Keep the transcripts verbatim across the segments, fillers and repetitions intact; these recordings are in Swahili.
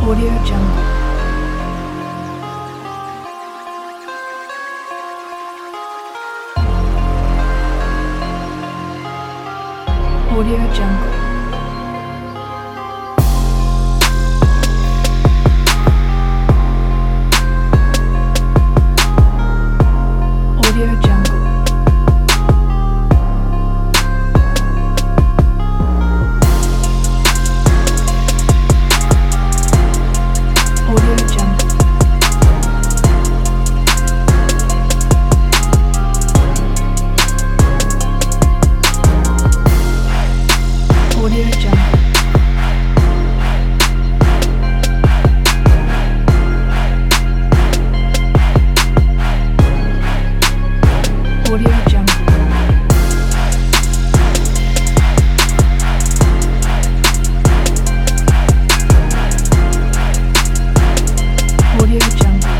Audio Jungle. Audio Jungle. Audio Jungle. Audio Jungle. Audio Jungle. Audio Jungle. Audio Jungle.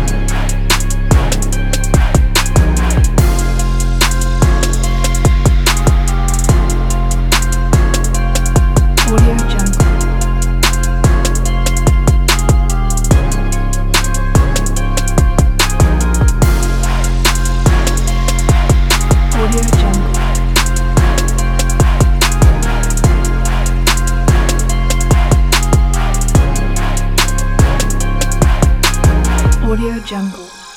Audio Jungle. Audio Jungle. Audio Jungle.